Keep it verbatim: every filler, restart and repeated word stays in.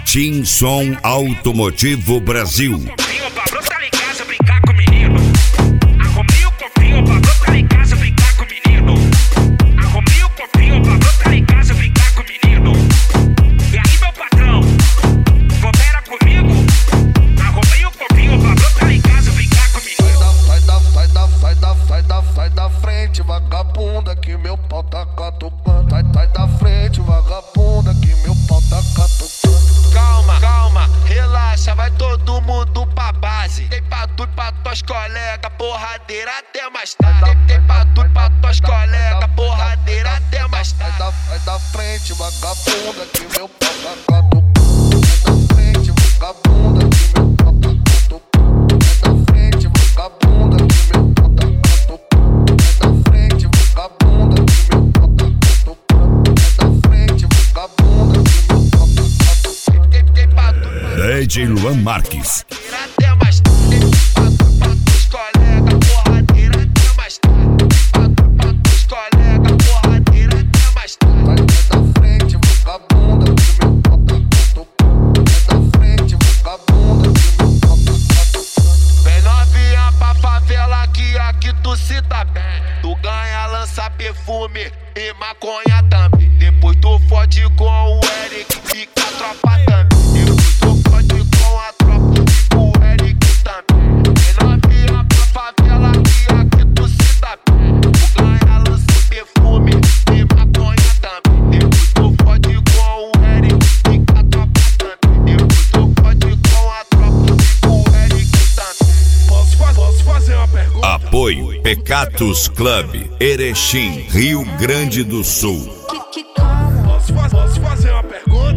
Team Som Automotivo Brasil. Vagabunda que meu pau tá catucando. Sai, sai da frente, vagabunda que meu pau tá catucando. Calma, calma, relaxa, vai todo mundo pra base. Tem pra tu e pra tuas colegas, porradeira até mais tarde. Tem, tem pra tu e pra tuas colegas, porradeira até mais tarde. Sai da, sai da frente, vagabunda que meu pau tá catucando. Sai da frente, vagabunda que meu pau tá catucando. Sai da frente, vagabunda que meu pau tá catucando. D J Luan Marques. Vem novinha pra favela que aqui tu se tá bem. Tu ganha, lança perfume e maconha também. Depois tu fode com o Eric, fica a tropa também. Apoio Pecatus Club, Erechim, Rio Grande do Sul. Posso, posso fazer uma pergunta?